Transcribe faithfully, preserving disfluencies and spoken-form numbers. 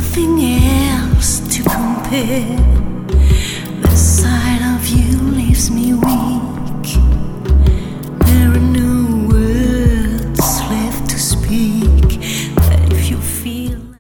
nothing else to compare. The sight of you leaves me weak.